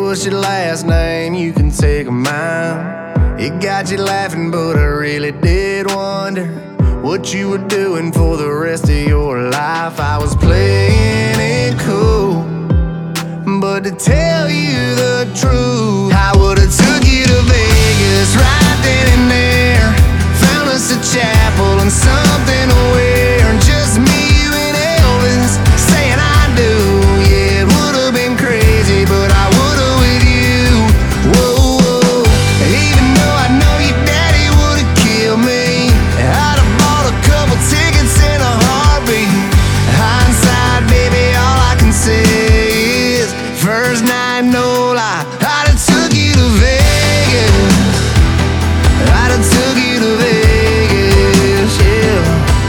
what's your last name? You can take mine. It got you laughing, but I really did wonder what you were doing for the rest of your life. I was playing it cool, but to tell you the truth, I would've took you to Vegas right then and there. Found us a chapel and something to wear, and just me, you, and Elvis saying I do. Yeah, it would've been crazy, but I would've with you. Whoa, whoa. Even though I know your daddy would've killed me, I'd have bought a couple tickets in a heartbeat. Hindsight, baby, all I can say is first night, no lie, I'd have took you to Vegas. I'd have took you to Vegas, yeah.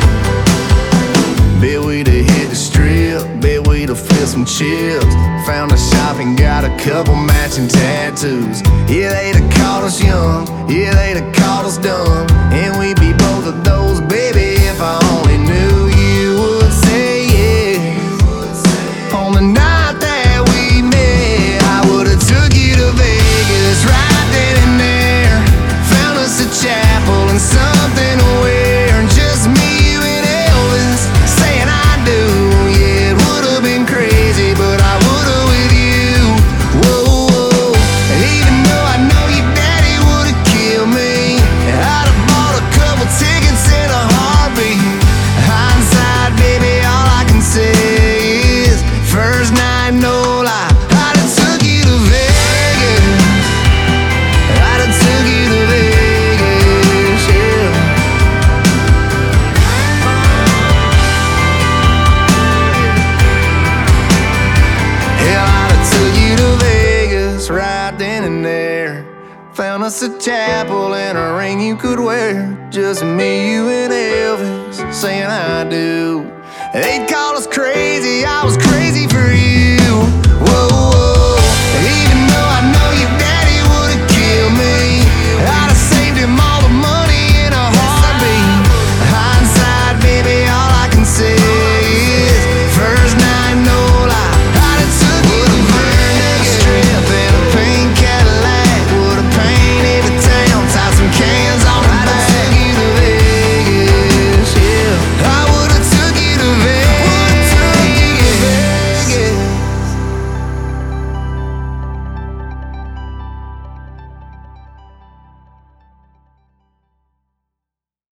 Bet we'd have hit the strip, bet we'd have filled some chips. Found a shop and got a couple matching tattoos. Yeah, they'd have called us young, yeah, they'd have called us dumb, and we'd be both of those, baby, if I only knew you would say yes. On the night that we met, I would've took you to Vegas right then and there. Found us a chapel and something to wear, and just me, you, and Elvis saying I do. Yeah, it would've been crazy, but I would've with you. Whoa, whoa. Even though I know your daddy would've killed me, I'd have bought a couple tickets in a heartbeat. Hindsight, baby, all I can say is first night, no lie, I'd have took you to Vegas. I'd have took you to Vegas, yeah. Hell, I'd have took you to Vegas right then and there. Found us a chapel and a ring you could wear, just me, you, and Elvis saying I do. They'd call us crazy, I was crazy for you.